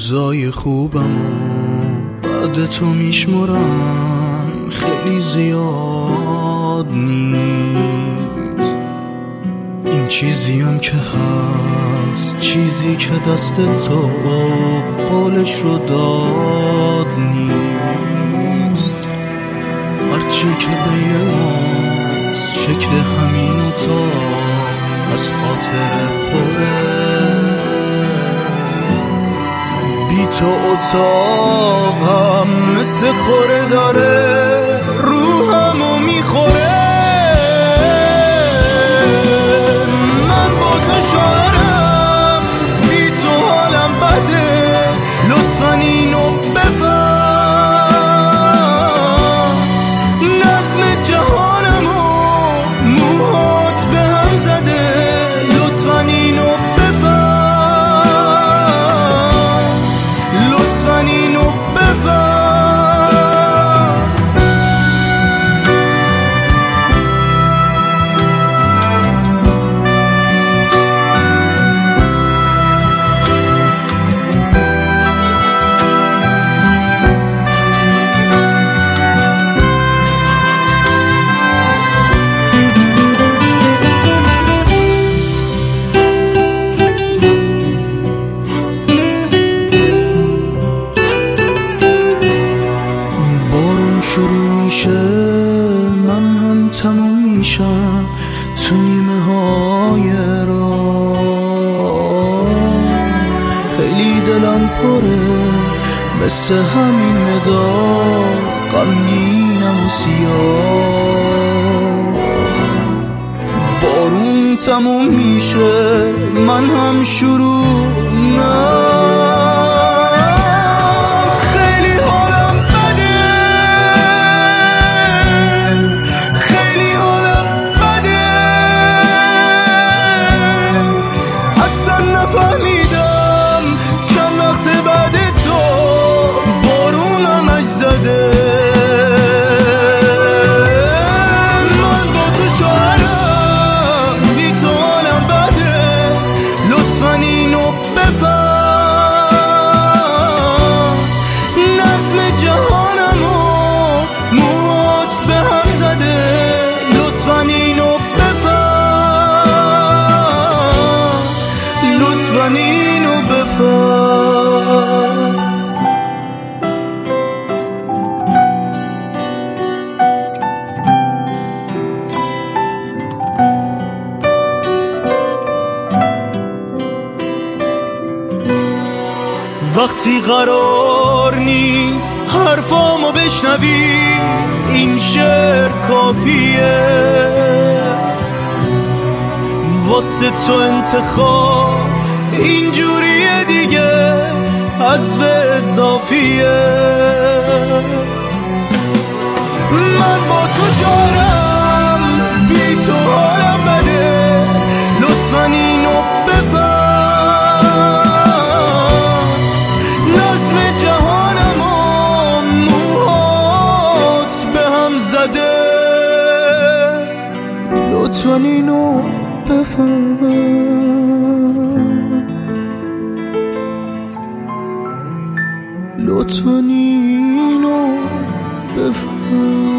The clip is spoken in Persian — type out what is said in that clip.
روزای خوبم و بعد تو میشمرم خیلی زیاد نیست. این چیزیم که هست، چیزی که دست تو قولش رو داد نیست. هرچی که بین ماست شکل همین اتاق از خاطر پره. بی تو اتاقم مثل خوره داره روحمو میخوره. من با تو شاعرم، بی تو حالم بده، لطفاً اینو بفهم. نظم جهانمو موهات به هم زده، لطفاً اینو شروع میشه من هم تموم میشم تو نیمه های راه. خیلی دلم پره مثل همین مداد، غمگینم و سیاه. بارون تموم میشه من هم شروع نه. فهمیدم چند وقت بعد تو بارونم اش زده. من با تو شاعرم، بی تو حالم بده، لطفاً اینو بفهم. نظم جهانمو موهات به هم زده، لطفاً اینو لطفاً اینو بفهم. وقتی قرار نیست حرفامو بشنوی، این شعر کافیه واسه تو انتخاب. اینجوریه دیگه حذف اضافیه. من با تو شاعرم، بی تو حالم بده، لطفاً اینو بفهم. نظم جهانمو موهات به هم زده، لطفاً اینو بفهم. لطفاً اینو بفهم.